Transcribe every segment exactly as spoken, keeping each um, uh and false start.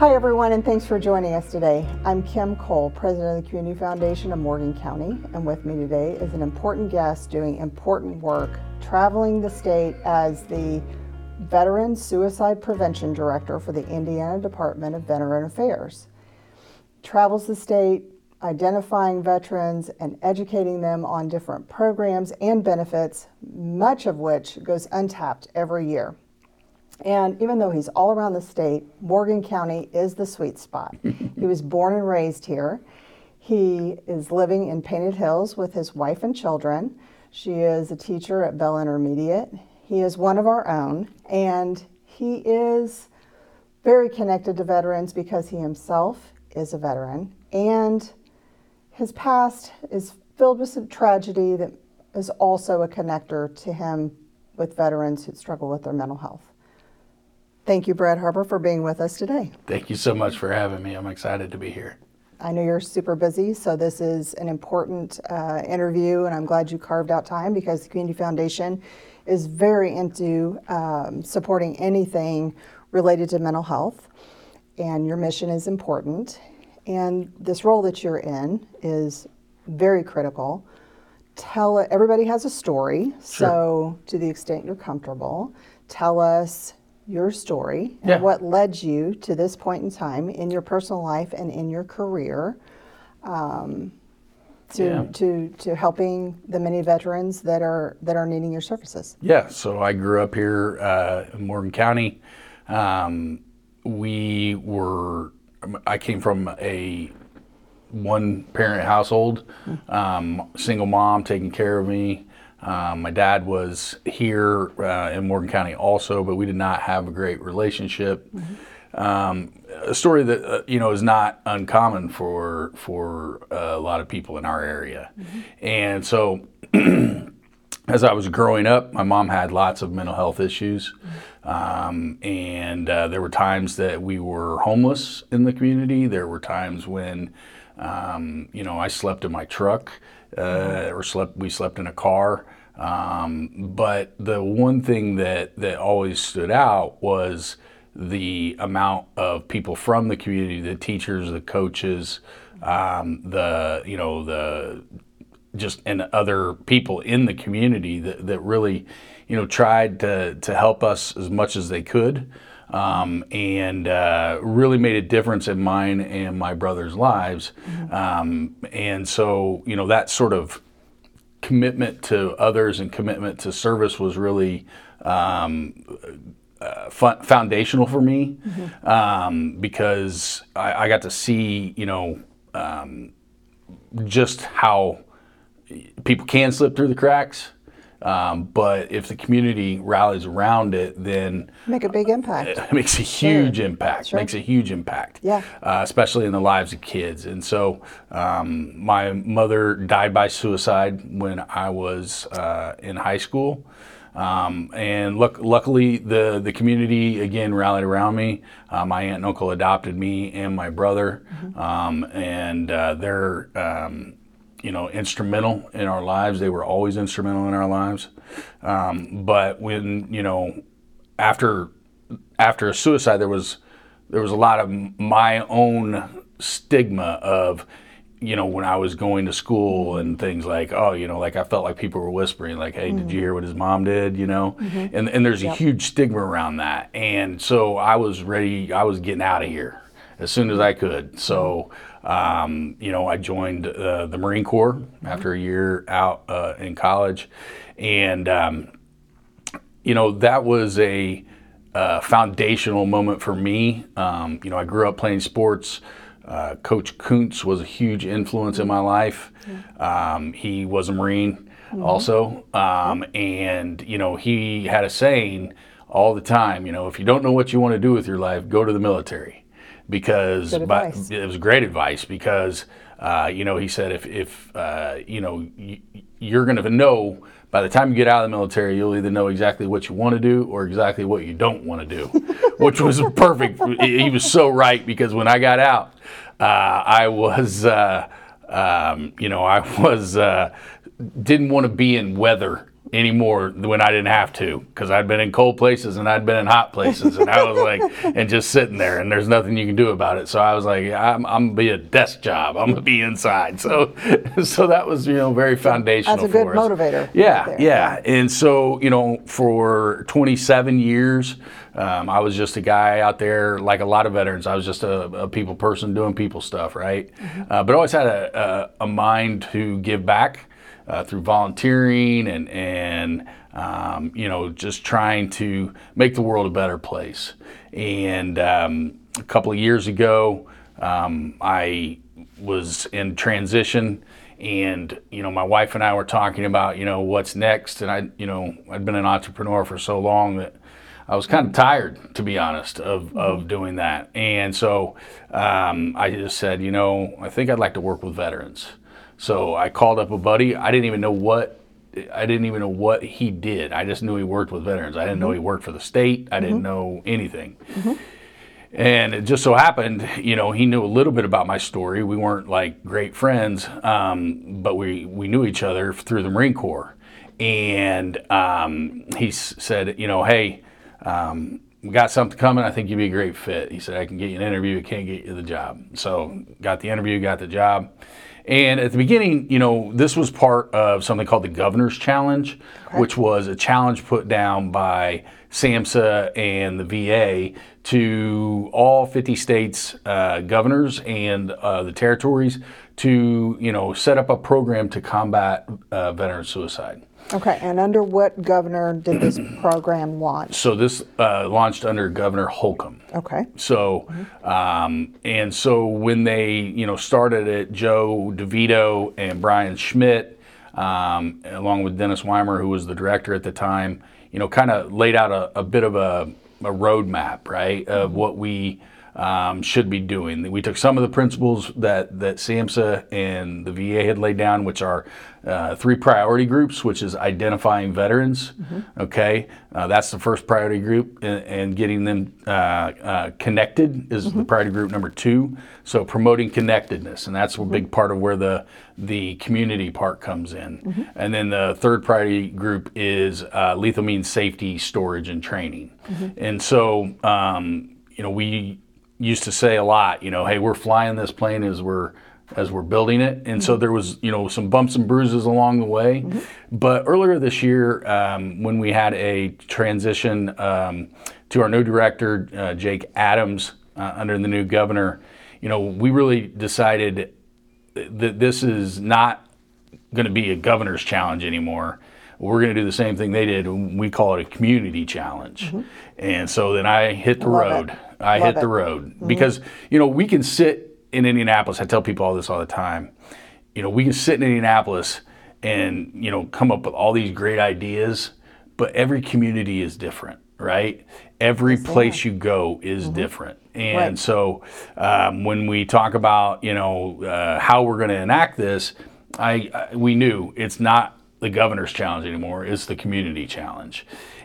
Hi everyone, and thanks for joining us today. I'm Kim Cole, President of the Community Foundation of Morgan County, and with me today is an important guest doing important work, traveling the state as the Veteran Suicide Prevention Director for the Indiana Department of Veteran Affairs. Travels the state identifying veterans and educating them on different programs and benefits, much of which goes untapped every year. And even though he's all around the state, Morgan County is the sweet spot. He was born and raised here. He is living in Painted Hills with his wife and children. She is a teacher at Bell Intermediate. He is one of our own, and he is very connected to veterans because he himself is a veteran, and his past is filled with some tragedy that is also a connector to him with veterans who struggle with their mental health. Thank you, Brad Harper, for being with us today. Thank you so much for having me. I'm excited to be here. I know you're super busy, so this is an important uh, interview, and I'm glad you carved out time because the Community Foundation is very into um, supporting anything related to mental health, and your mission is important. And this role that you're in is very critical. Tell everybody has a story, Sure. So to the extent you're comfortable, tell us your story and yeah. what led you to this point in time in your personal life and in your career um, to yeah. to to helping the many veterans that are that are needing your services. Yeah, so I grew up here uh, in Morgan County. Um, we were, I came from a one-parent household, um, single mom taking care of me. Um, my dad was here uh, in Morgan County also, but we did not have a great relationship. Mm-hmm. Um, a story that uh, you know is not uncommon for for uh, a lot of people in our area. Mm-hmm. And so, as I was growing up, my mom had lots of mental health issues, mm-hmm. um, and uh, there were times that we were homeless in the community. There were times when um, you know I slept in my truck. Uh, or slept. We slept in a car. Um, but the one thing that, that always stood out was the amount of people from the community, the teachers, the coaches, um, the you know the just and other people in the community that, that really you know tried to to help us as much as they could. Um, and uh, really made a difference in mine and my brother's lives. Mm-hmm. Um, and so, you know, that sort of commitment to others and commitment to service was really um, uh, fun, foundational for me, mm-hmm. um, because I, I got to see, you know, um, just how people can slip through the cracks. Um, but if the community rallies around it, then make a big impact. It makes a huge sure. impact. Sure. Makes a huge impact. Yeah. Uh, especially in the lives of kids. And so, um, my mother died by suicide when I was uh, in high school. Um, and look, luckily, the the community again rallied around me. Uh, my aunt and uncle adopted me and my brother, mm-hmm. um, and uh, they're. Um, you know, instrumental in our lives. They were always instrumental in our lives. Um, but when, you know, after after a suicide, there was there was a lot of my own stigma of, you know, when I was going to school and things like, oh, you know, like I felt like people were whispering, like, hey, mm-hmm. did you hear what his mom did, you know? Mm-hmm. And and there's a yep. huge stigma around that. And so I was ready, I was getting out of here as soon as I could. So, um, you know, I joined uh, the Marine Corps mm-hmm. after a year out uh, in college. And, um, you know, that was a uh, foundational moment for me. Um, you know, I grew up playing sports. Uh, Coach Kuntz was a huge influence in my life. Mm-hmm. Um, he was a Marine mm-hmm. also. Um, and, you know, he had a saying all the time, you know, if you don't know what you want to do with your life, go to the military. Because by, it was great advice because, uh, you know, he said, if, if uh, you know, y- you're going to know by the time you get out of the military, you'll either know exactly what you want to do or exactly what you don't want to do, which was perfect. He was so right because when I got out, uh, I was, uh, um, you know, I was, uh, didn't want to be in weather anymore when I didn't have to, because I'd been in cold places and I'd been in hot places, and I was like, and just sitting there, and there's nothing you can do about it. So I was like, I'm, I'm gonna be a desk job. I'm gonna be inside. So, so that was, you know, very foundational. That's a good for us. motivator. Yeah, right yeah. And so, you know, for twenty-seven years, um, I was just a guy out there, like a lot of veterans. I was just a, a people person doing people stuff, right? Mm-hmm. Uh, but always had a, a, a mind to give back. Uh, through volunteering and, and um, you know, just trying to make the world a better place. And um, a couple of years ago, um, I was in transition, and, you know, my wife and I were talking about, you know, what's next. And I, you know, I'd been an entrepreneur for so long that I was kind of tired, to be honest, of, mm-hmm. of doing that. And so um, I just said, you know, I think I'd like to work with veterans. So I called up a buddy. I didn't even know what I didn't even know what he did. I just knew he worked with veterans. I didn't mm-hmm. know he worked for the state. I mm-hmm. didn't know anything. Mm-hmm. And it just so happened, you know, he knew a little bit about my story. We weren't like great friends, um, but we, we knew each other through the Marine Corps. And um, he s- said, you know, hey, um, we got something coming. I think you'd be a great fit. He said, I can get you an interview. I can't get you the job. So got the interview, got the job. And at the beginning, you know, this was part of something called the Governor's Challenge, okay. which was a challenge put down by SAMHSA and the V A to all fifty states uh, governors and uh, the territories to, you know, set up a program to combat uh, veteran suicide. Okay, and under what governor did this program launch? So this uh, launched under Governor Holcomb. Okay. So, mm-hmm. um, and so when they, you know, started it, Joe DeVito and Brian Schmidt, um, along with Dennis Weimer, who was the director at the time, you know, kind of laid out a, a bit of a, a roadmap, right, of mm-hmm. what we um, should be doing. We took some of the principles that, that SAMHSA and the V A had laid down, which are uh, three priority groups, which is identifying veterans, mm-hmm. okay? Uh, that's the first priority group, and, and getting them uh, uh, connected is mm-hmm. the priority group number two. So promoting connectedness, and that's a mm-hmm. big part of where the, the community part comes in. Mm-hmm. And then the third priority group is uh, lethal means safety, storage, and training. Mm-hmm. And so, um, you know, we used to say a lot, you know, hey, we're flying this plane as we're as we're building it. And mm-hmm. so there was, you know, some bumps and bruises along the way. Mm-hmm. But earlier this year, um, when we had a transition um, to our new director, uh, Jake Adams, uh, under the new governor, you know, we really decided that this is not going to be a governor's challenge anymore. We're going to do the same thing they did. We call it a community challenge. Mm-hmm. And so then I hit the Love road. It. I Love hit it. the road Mm-hmm. because, you know, we can sit in Indianapolis. I tell people all this all the time. You know, we can sit in Indianapolis and, you know, come up with all these great ideas, but every community is different, right? Every Yes, place yeah. you go is mm-hmm. different. And right. so um, when we talk about, you know, uh, how we're going to enact this, I, I we knew it's not the governor's challenge anymore. It's the community challenge.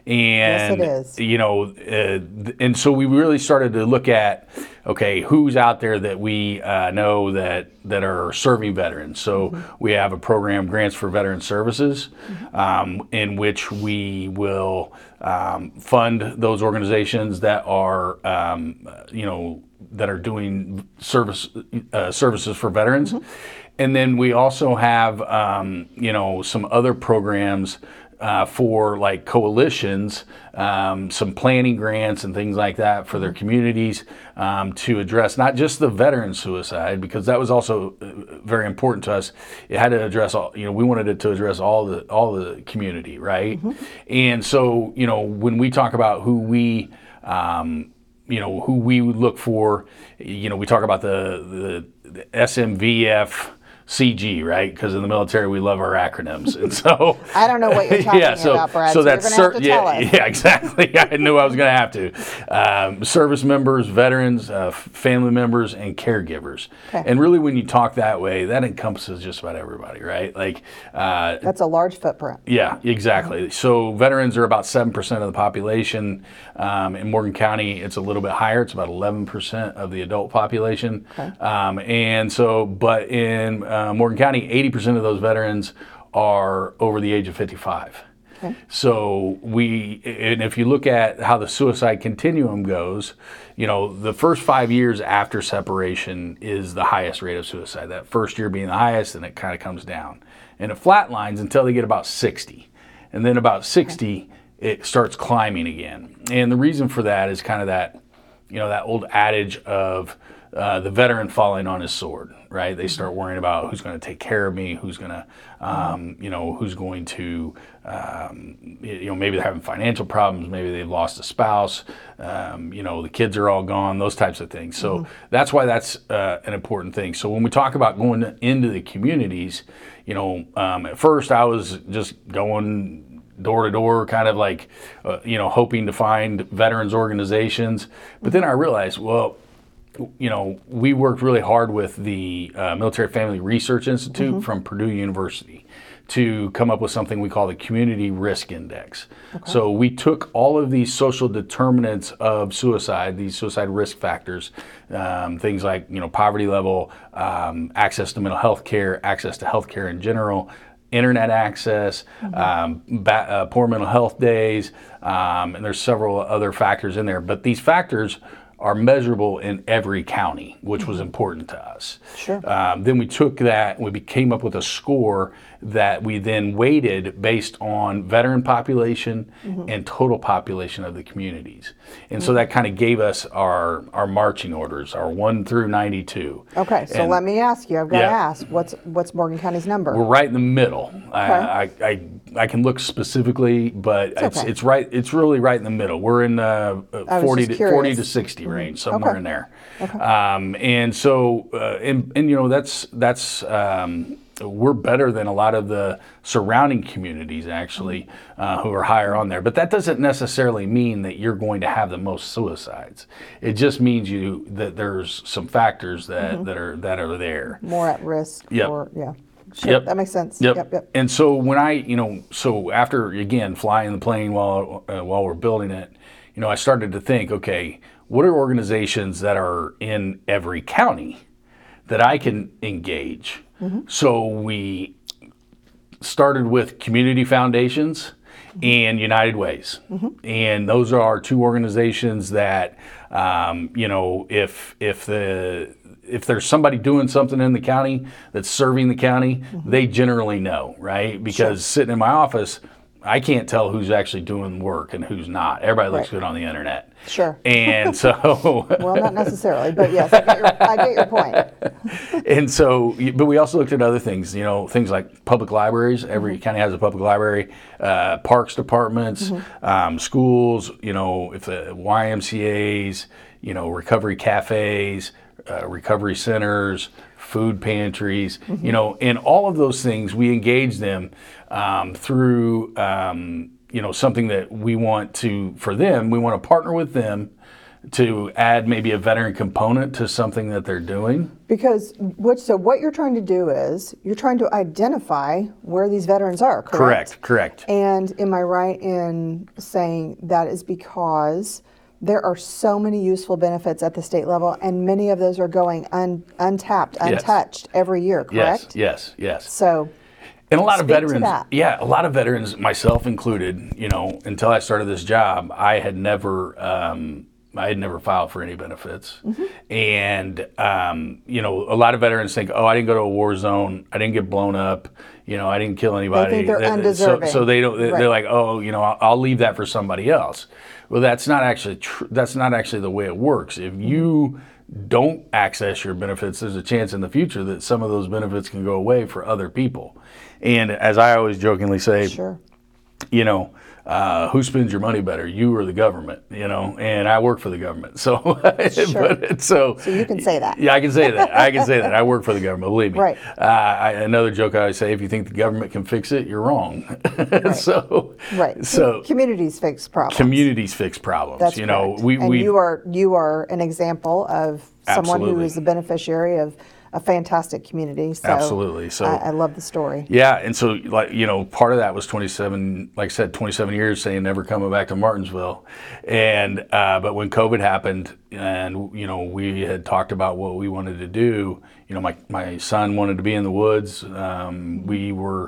And, yes, it is. you know, uh, and so we really started to look at, okay, who's out there that we uh, know that, that are serving veterans. So mm-hmm. we have a program, Grants for Veteran Services, mm-hmm. um, in which we will um, fund those organizations that are, um, you know, that are doing service uh, services for veterans. Mm-hmm. And then we also have, um, you know, some other programs uh, for like coalitions, um, some planning grants and things like that for their communities um, to address not just the veteran suicide, because that was also very important to us. It had to address all, you know, we wanted it to address all the all the community, right? Mm-hmm. And so, you know, when we talk about who we um, you know, who we would look for, you know, we talk about the, the, the S M V F C G, right? Because in the military, we love our acronyms. And so I don't know what you're talking yeah, so, about, Brad. So, so that's you're gonna have to yeah, tell us. yeah, exactly. I knew I was going to have to. Um, service members, veterans, uh, family members, and caregivers. Okay. And really, when you talk that way, that encompasses just about everybody, right? Like uh, that's a large footprint. Yeah, exactly. Mm-hmm. So veterans are about seven percent of the population. Um, in Morgan County, it's a little bit higher. It's about eleven percent of the adult population. Okay. Um, and so, but in uh, Morgan County, eighty percent of those veterans are over the age of fifty-five. Okay. So we, and if you look at how the suicide continuum goes, you know, the first five years after separation is the highest rate of suicide. That first year being the highest, and it kind of comes down. And it flatlines until they get about sixty. And then about sixty, okay, it starts climbing again. And the reason for that is kind of that, you know, that old adage of uh, the veteran falling on his sword, right? They start worrying about who's going to take care of me, who's going to, um, you know, who's going to, um, you know, maybe they're having financial problems, maybe they've lost a spouse, um, you know, the kids are all gone, those types of things. So mm-hmm. that's why that's uh, an important thing. So when we talk about going into the communities, you know, um, at first I was just going door to door, kind of like, uh, you know, hoping to find veterans organizations. But then I realized, well, you know, we worked really hard with the uh, Military Family Research Institute mm-hmm. from Purdue University to come up with something we call the Community Risk Index. Okay. So we took all of these social determinants of suicide, these suicide risk factors, um, things like, you know, poverty level, um, access to mental health care, access to health care in general, internet access, mm-hmm. um, ba- uh, poor mental health days, um, and there's several other factors in there. But these factors are measurable in every county, which mm-hmm. was important to us. Sure. Um, then we took that and we came up with a score that we then weighted based on veteran population mm-hmm. and total population of the communities. And mm-hmm. so that kind of gave us our our marching orders, our one through ninety-two. Okay, so and, let me ask you, I've got yeah. to ask, what's what's Morgan County's number? We're right in the middle. Okay. I, I, I I can look specifically, but it's it's, okay. it's it's right. It's really right in the middle. We're in the uh, forty to forty to sixty mm-hmm. range, somewhere okay. in there. Okay. Um, and so, uh, and, and you know, that's that's um, we're better than a lot of the surrounding communities actually, uh, who are higher on there. But that doesn't necessarily mean that you're going to have the most suicides. It just means you that there's some factors that, mm-hmm. that are that are there. More at risk. Yep. Or, yeah. Sure, yep. That makes sense. Yep. Yep, yep. And so when I, you know, so after, again, flying the plane while uh, while we're building it, you know, I started to think, okay, what are organizations that are in every county that I can engage? Mm-hmm. So we started with community foundations mm-hmm. and United Ways. Mm-hmm. And those are our two organizations that, um, you know, if if the if there's somebody doing something in the county that's serving the county, mm-hmm. they generally know, right? Because sure. sitting in my office, I can't tell who's actually doing work and who's not. Everybody looks right. good on the internet. Sure. And so... well, not necessarily, but yes, I get your, I get your point. And so, but we also looked at other things, you know, things like public libraries. Every mm-hmm. county has a public library, uh, parks departments, mm-hmm. um, schools, you know, if the Y M C As, you know, recovery cafes, uh, recovery centers, food pantries, mm-hmm. you know, and all of those things, we engage them um, through, um, you know, something that we want to, for them, we want to partner with them to add maybe a veteran component to something that they're doing. Because what, so what you're trying to do is you're trying to identify where these veterans are, correct? Correct, correct. And am I right in saying that is because there are so many useful benefits at the state level, and many of those are going un, untapped, untouched yes. every year, correct? Yes, yes, yes. So, and a lot of veterans, that. yeah, a lot of veterans, myself included, you know, until I started this job, I had never, um, I had never filed for any benefits. Mm-hmm. And, um, you know, a lot of veterans think, oh, I didn't go to a war zone, I didn't get blown up, you know, I didn't kill anybody. They think they're they, undeserving. So, so they don't, they, right. they're like, oh, you know, I'll, I'll leave that for somebody else. Well, that's not actually true. That's not actually the way it works. If you don't access your benefits, there's a chance in the future that some of those benefits can go away for other people. And as I always jokingly say, sure. you know, uh, who spends your money better, you or the government? You know, and I work for the government, so sure. but, so so you can say that. Yeah, I can say that. I can say that. I work for the government. Believe me. Right. Uh, I, another joke I always say: if you think the government can fix it, you're wrong. Right. so right. So communities fix problems. Communities fix problems. That's you know, correct. we and we you are you are an example of someone absolutely. who is the beneficiary of a fantastic community. So absolutely. So I, I love the story. Yeah, and so like you know, part of that was twenty-seven, like I said, twenty-seven years saying never coming back to Martinsville, and uh, but when COVID happened, and you know, we had talked about what we wanted to do. You know, my my son wanted to be in the woods. Um, we were.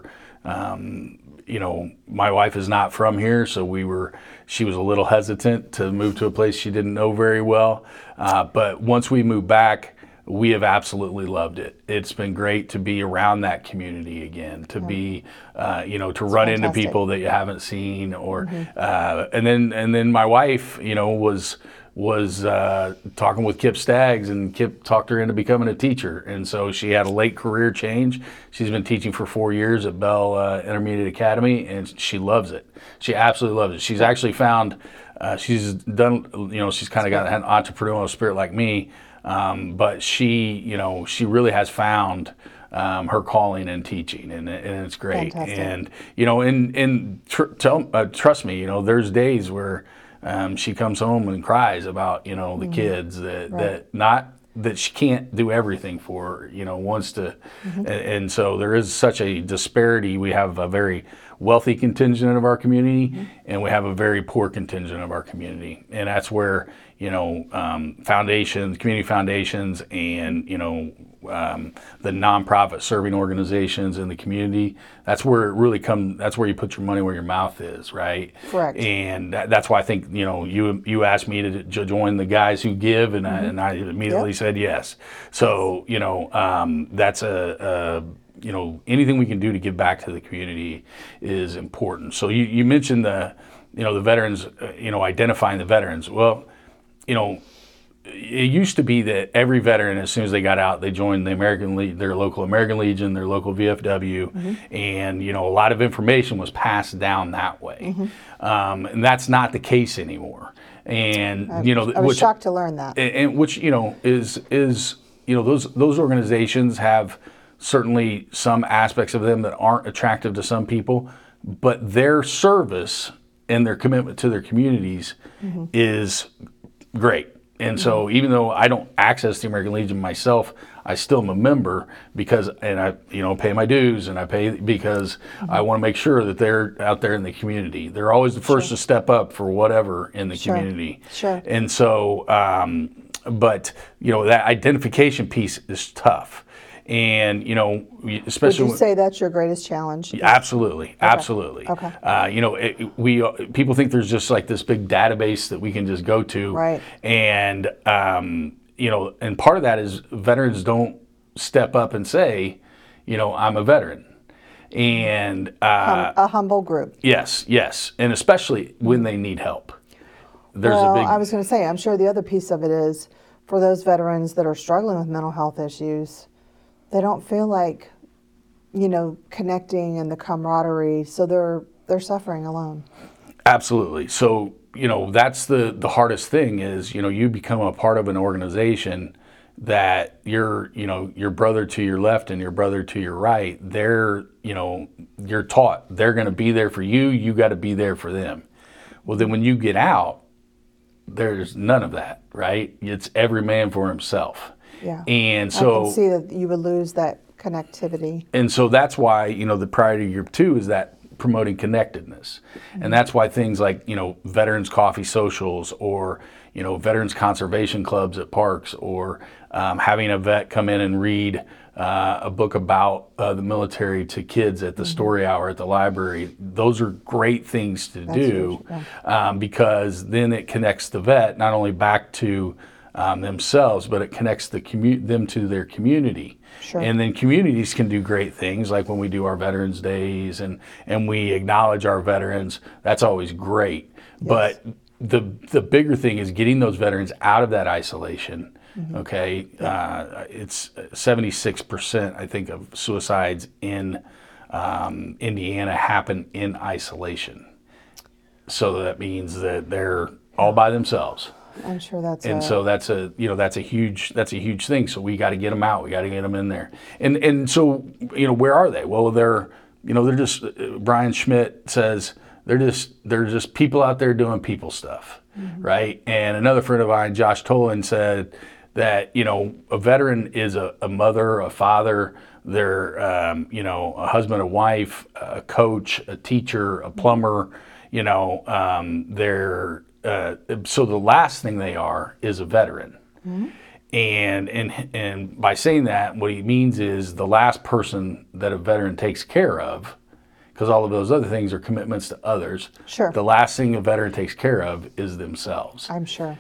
um, you know, my wife is not from here, so we were, she was a little hesitant to move to a place she didn't know very well. Uh, but once we moved back, we have absolutely loved it. It's been great to be around that community again, to yeah. be, uh, you know, to it's run fantastic. into people that you haven't seen, or, mm-hmm. uh, and then, and then my wife, you know, was, was uh, talking with Kip Staggs, and Kip talked her into becoming a teacher. And so she had a late career change. She's been teaching for four years at Bell uh, Intermediate Academy, and she loves it. She absolutely loves it. She's actually found, uh, she's done, you know, she's kind of got an entrepreneurial spirit like me, um, but she, you know, she really has found Um, her calling in teaching, and, and it's great. Fantastic. And you know, and and tr- tell, uh, trust me, you know, there's days where um, she comes home and cries about, you know, the mm-hmm. kids that right. that not that she can't do everything for, you know, wants to, mm-hmm. and, and so there is such a disparity. We have a very wealthy contingent of our community, mm-hmm. and we have a very poor contingent of our community, and that's where, you know, um, foundations, community foundations, and you know. Um, the nonprofit serving organizations in the community, that's where it really comes, that's where you put your money where your mouth is, right? Correct. And that, that's why I think, you know, you you asked me to, to join the guys who give, and, mm-hmm. I, and I immediately yep. said yes. So, you know, um, that's a, a, you know, anything we can do to give back to the community is important. So you, you mentioned the, you know, the veterans, uh, you know, identifying the veterans. Well, you know, it used to be that every veteran, as soon as they got out, they joined the American Le- their local American Legion, their local V F W, mm-hmm. and you know a lot of information was passed down that way, mm-hmm. um, and that's not the case anymore. And I, you know, I was which, shocked to learn that. And, and which you know is is you know those those organizations have certainly some aspects of them that aren't attractive to some people, but their service and their commitment to their communities mm-hmm. is great. And so even though I don't access the American Legion myself, I still am a member because, and I, you know, pay my dues, and I pay because mm-hmm. I want to make sure that they're out there in the community. They're always the first sure. to step up for whatever in the sure. community. Sure. And so, um, but, you know, that identification piece is tough. And, you know, especially... Would you say that's your greatest challenge? Absolutely. Okay. Absolutely. Okay. Uh, you know, it, we people think there's just like this big database that we can just go to. Right. And, um, you know, and part of that is veterans don't step up and say, you know, I'm a veteran. And... Uh, um, a humble group. Yes, yes. And especially when they need help. There's well, a big... I was going to say, I'm sure the other piece of it is for those veterans that are struggling with mental health issues, they don't feel like, you know, connecting and the camaraderie, so they're they're suffering alone. Absolutely. So, you know, that's the, the hardest thing is, you know, you become a part of an organization that your, you know, your brother to your left and your brother to your right, they're, you know, you're taught they're going to be there for you, you got to be there for them. Well, then when you get out, there's none of that, right? It's every man for himself. Yeah. And so I can see that you would lose that connectivity. And so that's why, you know, the priority group two is that promoting connectedness. Mm-hmm. And that's why things like, you know, veterans coffee socials, or, you know, veterans conservation clubs at parks, or um, having a vet come in and read uh, a book about uh, the military to kids at the mm-hmm. story hour at the library. Those are great things to that's do yeah. um, because then it connects the vet not only back to Um, themselves, but it connects the commu- them to their community. Sure. And then communities can do great things, like when we do our Veterans Days and, and we acknowledge our veterans. That's always great. Yes. But the the bigger thing is getting those veterans out of that isolation. Mm-hmm. Okay, yeah. uh, it's seventy-six percent, I think, of suicides in um, Indiana happen in isolation. So that means that they're all by themselves. I'm sure that's and a, so that's a you know that's a huge that's a huge thing. So we got to get them out. We got to get them in there. And and so you know where are they? Well, they're you know they're just uh, Brian Schmidt says they're just they're just people out there doing people stuff, mm-hmm. right? And another friend of mine, Josh Tolan, said that you know a veteran is a, a mother, a father, they're um, you know a husband, a wife, a coach, a teacher, a plumber. You know um, they're Uh, so the last thing they are is a veteran. Mm-hmm. And, and and by saying that, what he means is the last person that a veteran takes care of because all of those other things are commitments to others. Sure. The last thing a veteran takes care of is themselves. I'm sure.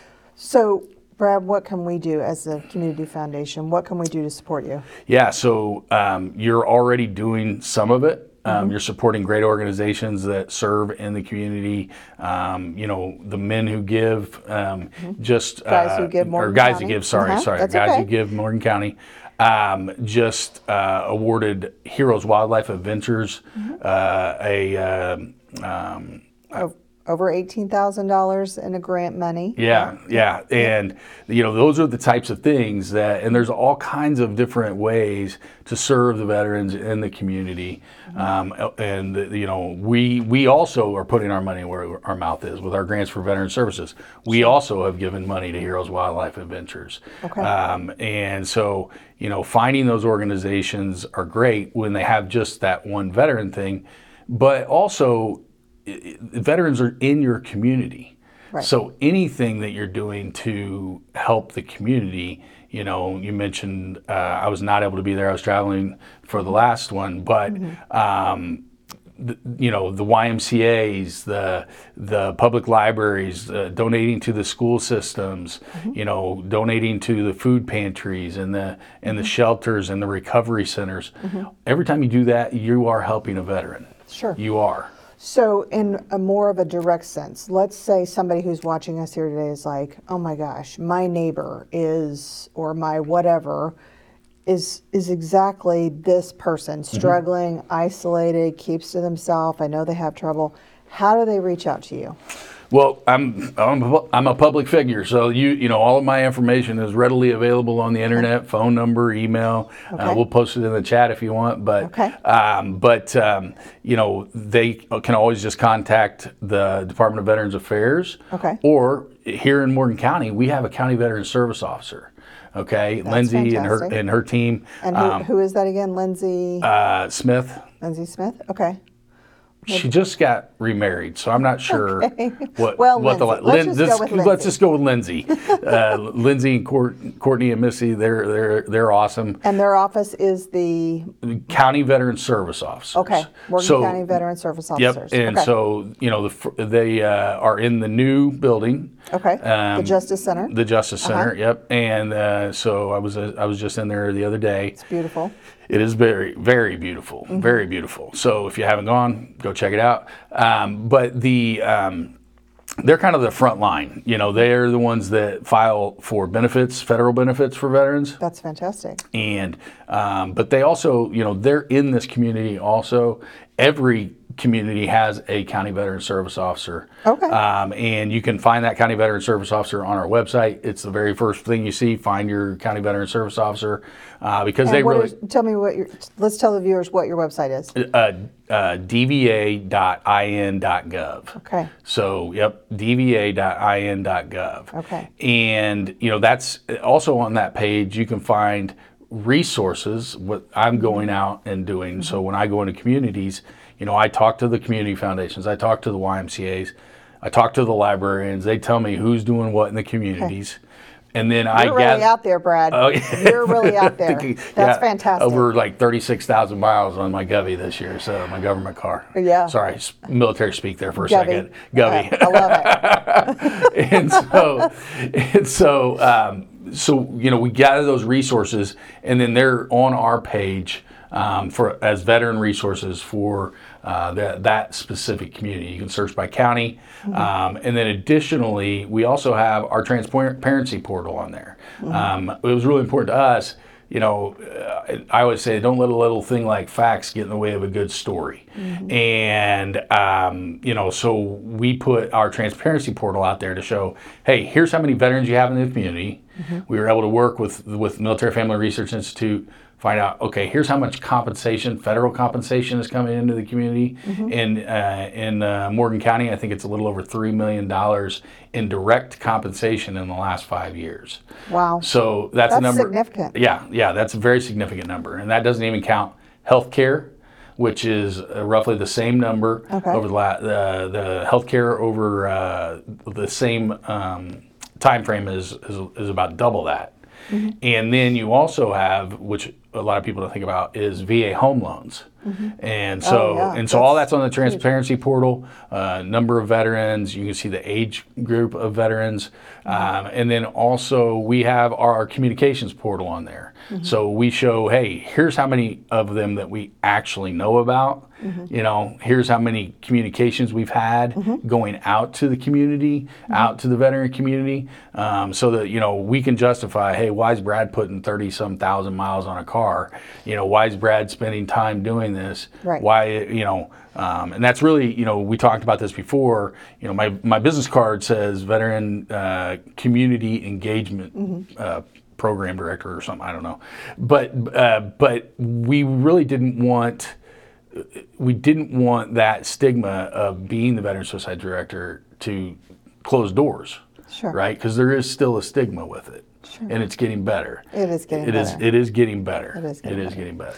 So, Brad, what can we do as the Community Foundation? What can we do to support you? Yeah, so um, you're already doing some of it. Um, Mm-hmm. You're supporting great organizations that serve in the community. Um, you know, the Men Who Give, um, just Guys Who uh, Give or Morgan Guys County. Who Give. Sorry, Uh-huh, sorry, that's Guys okay. Who Give Morgan County. Um, just uh, awarded Heroes Wildlife Adventures Mm-hmm. uh, a um, um, O- Over eighteen thousand dollars in a grant money. Yeah, yeah, and you know those are the types of things that, and there's all kinds of different ways to serve the veterans in the community, um, and you know we we also are putting our money where our mouth is with our grants for veteran services. We also have given money to Heroes Wildlife Adventures, Okay. um, and so you know finding those organizations are great when they have just that one veteran thing, but also veterans are in your community. Right. So anything that you're doing to help the community, you know, you mentioned uh, I was not able to be there. I was traveling for the last one, but Mm-hmm. um, the, you know, the Y M C As, the the public libraries, uh, donating to the school systems, Mm-hmm. you know, donating to the food pantries and the and the shelters and the recovery centers. Mm-hmm. Every time you do that, you are helping a veteran. Sure. You are. So, in a more of a direct sense, let's say somebody who's watching us here today is like, oh my gosh, my neighbor is, or my whatever, is is exactly this person, struggling, isolated, keeps to themselves. I know they have trouble. How do they reach out to you? Well, I'm I'm a, I'm a public figure, so you you know all of my information is readily available on the internet, phone number, email. Okay. Uh, we'll post it in the chat if you want. But Okay. um, but um, you know they can always just contact the Department of Veterans Affairs. Okay. Or here in Morgan County, we have a county veteran service officer. Okay, Lindsay and her fantastic. and her team. And who, um, who is that again? Lindsay uh, Smith. Lindsay Smith? Okay. She just got remarried, so I'm not sure Okay. what Well, what the Lindsay. Lin- Let's just this- go with let's Lindsay. just go with Lindsay. uh, Lindsay and Court, Courtney and Missy, they're they're they're awesome. And their office is the, County Veteran Service Officers. okay, Morgan So- County Veteran Service Yep, Officers. and okay. so you know the fr- they uh, are in the new building. Okay, the um, Justice Center. The Justice Uh-huh. Center. Yep, and uh, so I was uh, I was just in there the other day. It's beautiful. It is very, very beautiful, Mm-hmm. very beautiful. So if you haven't gone, go check it out. Um, but the um, they're kind of the front line. You know, they're the ones that file for benefits, federal benefits for veterans. That's fantastic. And um, but they also, you know, they're in this community also. Every community has a county veteran service officer. Okay. Um, and you can find that county veteran service officer on our website. It's the very first thing you see. Find your county veteran service officer uh, because And they what really is- tell me what your, let's tell the viewers what your website is. uh, uh, d v a dot i n dot gov. Okay. So, yep, d v a dot i n dot gov. Okay. And, you know, that's also on that page. You can find resources, what I'm going out and doing. Mm-hmm. So when I go into communities, you know, I talk to the community foundations, I talk to the Y M C As, I talk to the librarians. They tell me who's doing what in the communities. And then I You're gather. really out there, Brad. Oh, yeah. You're really out there. That's Yeah, fantastic. Over like thirty-six thousand miles on my Govy this year, so my government car. Yeah. Sorry, s- military speak there for a Govy. second. Govy. Uh, I love it. and so, and so, um, so you know, we gather those resources, and then they're on our page um, for as veteran resources for uh, that that specific community. You can search by county, Mm-hmm. um, and then additionally, we also have our transparency portal on there. Mm-hmm. Um, it was really important to us. You know, uh, I always say, don't let a little thing like facts get in the way of a good story. Mm-hmm. And, um, you know, so we put our transparency portal out there to show, hey, here's how many veterans you have in the community. Mm-hmm. We were able to work with, with Military Family Research Institute, find out, okay, here's how much compensation, federal compensation is coming into the community. Mm-hmm. In, uh, in uh, Morgan County, I think it's a little over three million dollars in direct compensation in the last five years. Wow. So that's, That's a number. significant. Yeah, yeah, that's a very significant number. And that doesn't even count healthcare, which is uh, roughly the same number Okay. over the la- uh, the healthcare over uh, the same um, time frame is, is is about double that. Mm-hmm. And then you also have, which a lot of people don't think about, is V A home loans. Mm-hmm. And so oh, yeah. and so that's all that's on the transparency huge. portal, uh, number of veterans, you can see the age group of veterans. Mm-hmm. Um, and then also we have our, our communications portal on there. Mm-hmm. So we show, hey, here's how many of them that we actually know about. Mm-hmm. You know, here's how many communications we've had mm-hmm. going out to the community, mm-hmm. out to the veteran community, um, so that, you know, we can justify, hey, why is Brad putting thirty some thousand miles on a car? You know, why is Brad spending time doing this? Right. Why, you know, um, and that's really, you know, we talked about this before. You know, my, my business card says Veteran uh, Community Engagement mm-hmm. uh, Program Director or something. I don't know, but uh, but we really didn't want. We didn't want that stigma of being the Veteran Suicide Director to close doors, sure. right? Because there is still a stigma with it, sure. and it's getting better. It is getting it better. Is, it is getting better. It is getting it better. Is getting better.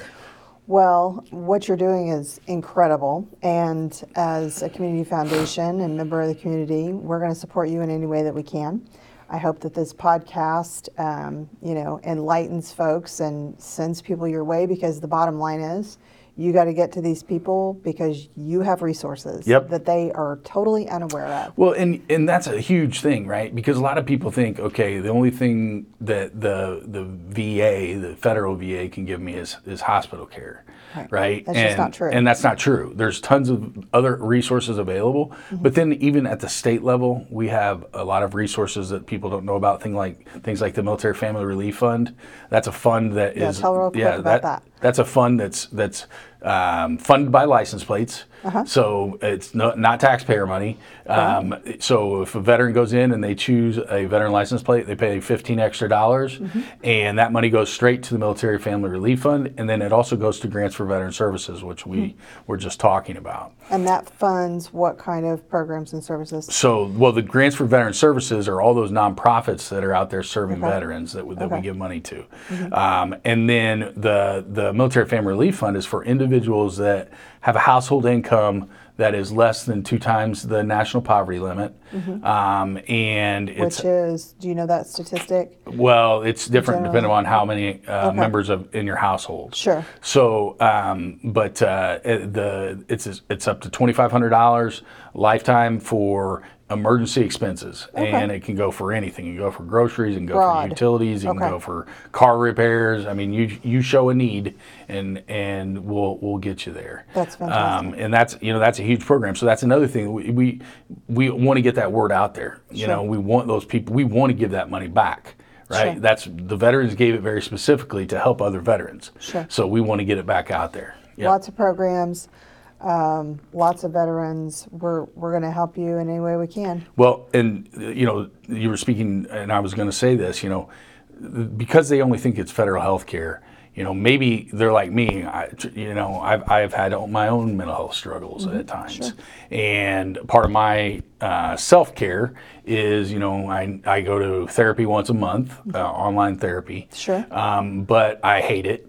Well, what you're doing is incredible, and as a community foundation and member of the community, we're going to support you in any way that we can. I hope that this podcast, um, you know, enlightens folks and sends people your way, because the bottom line is, you got to get to these people because you have resources yep. that they are totally unaware of. Well, and and that's a huge thing, right? Because a lot of people think, okay, the only thing that the the V A, the federal V A, can give me is is hospital care, right? right? That's and, just not true. And that's not true. There's tons of other resources available, mm-hmm. but then even at the state level, we have a lot of resources that people don't know about. Things like things like the Military Family Relief Fund. That's a fund that yeah, is tell real quick yeah about that, that. That's a fund that's that's um, funded by license plates, uh-huh. so it's no, not taxpayer money. Um, okay. So if a veteran goes in and they choose a veteran license plate, they pay fifteen extra dollars, mm-hmm. and that money goes straight to the Military Family Relief Fund, and then it also goes to Grants for Veteran Services, which we mm-hmm. were just talking about. And that funds what kind of programs and services? So, well, the Grants for Veteran Services are all those nonprofits that are out there serving okay. veterans that, that okay. we give money to. Mm-hmm. Um, and then the, the Military Family Relief Fund is for individuals that have a household income that is less than two times the national poverty limit. Mm-hmm. Um, and it's, Which is, do you know that statistic? Well, it's different depending on how many uh, okay. members of in your household. Sure. So, um, but uh, the it's it's up to twenty-five hundred dollars lifetime for emergency expenses, okay. and it can go for anything. You can go for groceries, you can go Broad. for utilities, you okay. can go for car repairs. I mean, you you show a need, and and we'll we'll get you there. That's fantastic. Um, and that's you know that's a huge program. So that's another thing we we, we want to get that word out there. You sure. know, we want those people. We want to give that money back. Right. Sure. That's the veterans gave it very specifically to help other veterans. Sure. So we want to get it back out there. Yep. Lots of programs. Um, lots of veterans. We're we're going to help you in any way we can. Well, and you know, you were speaking, and I was going to say this. You know, because they only think it's federal health care. You know, maybe they're like me. I, you know, I've I've had my own mental health struggles mm-hmm. at times, sure. and part of my uh, self care is, you know, I I go to therapy once a month, uh, online therapy. Sure. Um, but I hate it.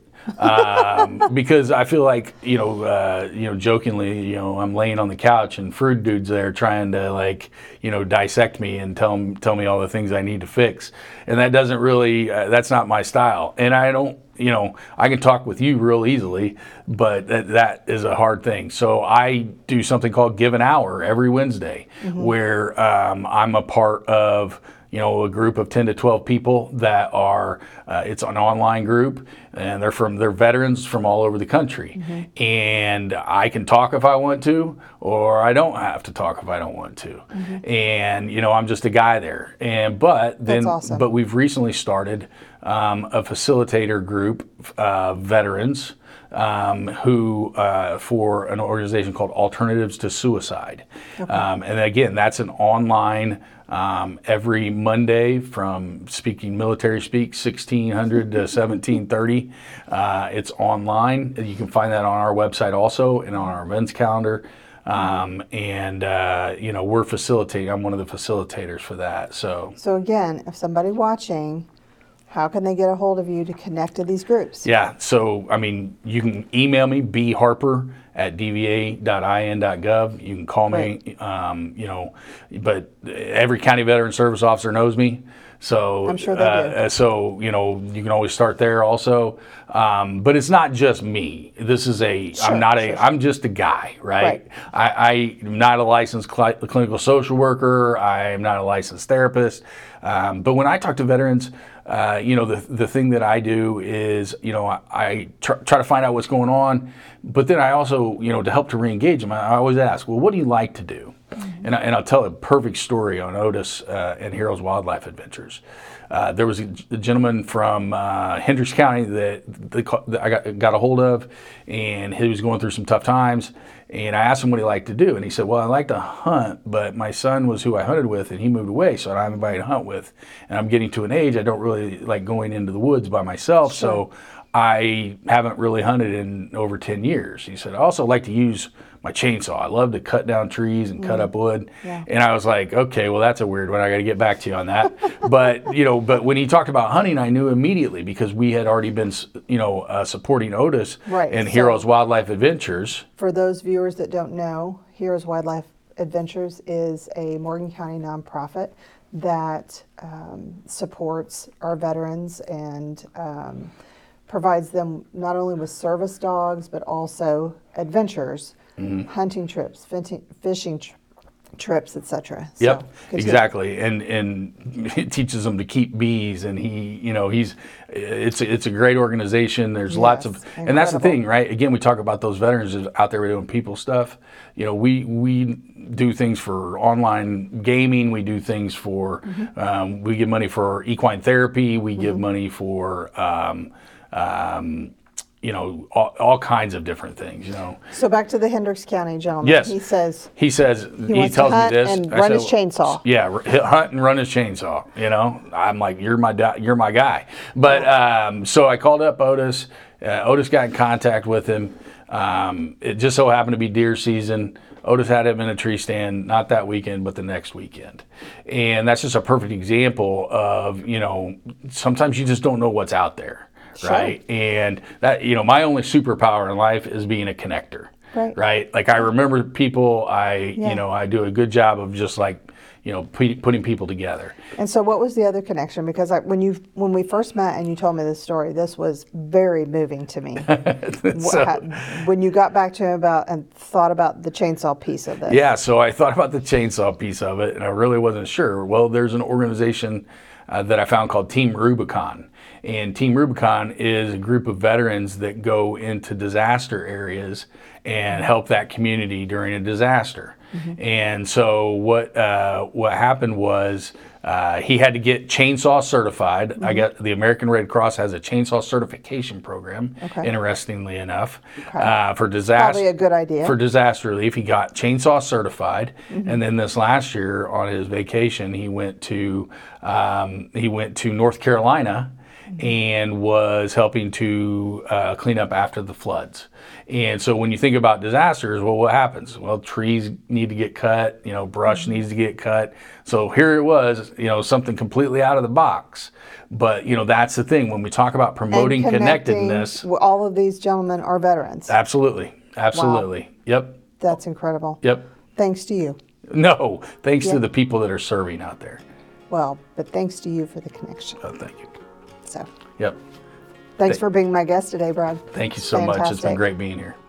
um, because I feel like, you know, uh, you know, jokingly, you know, I'm laying on the couch and Freud dude's there trying to, like, you know, dissect me and tell tell me all the things I need to fix, and that doesn't really, uh, that's not my style, and I don't, you know, I can talk with you real easily, but that, that is a hard thing. So I do something called Give an Hour every Wednesday, mm-hmm. where um, I'm a part of, you know, a group of ten to twelve people that are, uh, it's an online group, and they're from, they're veterans from all over the country. Mm-hmm. And I can talk if I want to, or I don't have to talk if I don't want to. Mm-hmm. And, you know, I'm just a guy there. And, but then, That's awesome. But we've recently started um, a facilitator group, uh, veterans, Um, who uh, for an organization called Alternatives to Suicide. Okay. Um, and again, that's an online um, every Monday from speaking military speak, sixteen hundred to seventeen thirty. Uh, it's online. You can find that on our website also and on our events calendar. Um, and, uh, you know, we're facilitating. I'm one of the facilitators for that. So, so again, if somebody watching How can they get a hold of you to connect to these groups? Yeah, so I mean, you can email me, b harper at d v a dot i n dot gov. You can call me, Right. um, you know, but every county veteran service officer knows me. So I'm sure they uh, do. So you know, you can always start there also. Um, but it's not just me. This is a. Sure, I'm not a. sure, I'm just a guy, right? Right. I, I'm not a licensed cli- clinical social worker. I'm not a licensed therapist. Um, but when I talk to veterans, uh, you know, the the thing that I do is, you know, I, I tr- try to find out what's going on. But then I also, you know, to help to reengage them, I, I always ask, well, what do you like to do? Mm-hmm. And, I, and I'll tell a perfect story on Otis uh, and Heroes Wildlife Adventures. Uh, there was a, a gentleman from uh, Hendricks County that, they, that I got, got a hold of, and he was going through some tough times. And I asked him what he liked to do, and he said, well, I like to hunt, but my son was who I hunted with, and he moved away, so I'm invited to hunt with. And I'm getting to an age I don't really like going into the woods by myself, Sure. so I haven't really hunted in over ten years. He said, I also like to use my chainsaw. I love to cut down trees and cut up wood. Yeah. And I was like, okay, well, that's a weird one. I got to get back to you on that. But, you know, but when he talked about hunting, I knew immediately because we had already been, you know, uh, supporting Otis Right, and so- Heroes Wildlife Adventures. For those viewers that don't know, Heroes Wildlife Adventures is a Morgan County nonprofit that um, supports our veterans and um, provides them not only with service dogs, but also adventures, Mm-hmm. hunting trips, fishing, fishing tr- trips, et cetera. Yep, So, continue. exactly, and and it teaches them to keep bees, and he, you know, he's, it's it's a great organization. There's lots of, Yes, and that's the incredible. thing, right? Again, we talk about those veterans out there doing people stuff. You know, we we do things for online gaming. We do things for, Mm-hmm. um, we give money for equine therapy. We give money for. Um, um, you know, all, all kinds of different things, you know. So back to the Hendricks County gentleman. Yes. He says, He says, he, wants to tells hunt me this. and I run said, his chainsaw. Yeah, r- hit- hunt and run his chainsaw, you know. I'm like, you're my di- you're my guy. But um, so I called up Otis. Uh, Otis got in contact with him. Um, it just so happened to be deer season. Otis had him in a tree stand, not that weekend, but the next weekend. And that's just a perfect example of, you know, sometimes you just don't know what's out there. Sure. Right. And that, you know, my only superpower in life is being a connector. Right. Right. Like I remember people, I, Yeah. you know, I do a good job of just like, you know, p- putting people together. and so what was the other connection? Because I, when you when we first met and you told me this story, this was very moving to me. Wha- So- how- when you got back to him about and thought about the chainsaw piece of this. Yeah. So I thought about the chainsaw piece of it and I really wasn't sure. Well, there's an organization uh, that I found called Team Rubicon. And Team Rubicon is a group of veterans that go into disaster areas and help that community during a disaster. Mm-hmm. And so what uh, what happened was uh, he had to get chainsaw certified. Mm-hmm. I got the American Red Cross has a chainsaw certification program. Okay. Interestingly enough, Okay. uh, for disaster Probably a good idea. for disaster relief, he got chainsaw certified. Mm-hmm. And then this last year on his vacation, he went to um, he went to North Carolina. And was helping to uh, clean up after the floods. And so when you think about disasters, well, what happens? Well, trees need to get cut, you know, brush Mm-hmm. needs to get cut. So here it was, you know, something completely out of the box. But, you know, that's the thing. When we talk about promoting And connecting, connectedness, w- all of these gentlemen are veterans. absolutely, absolutely. Yep, That's incredible. yep. Thanks to you. No, thanks Yeah. to the people that are serving out there. Well, but thanks to you for the connection. Oh, thank you. So Yep. thanks Th- for being my guest today, Brad. Thank you so much. It's been Fantastic. great being here.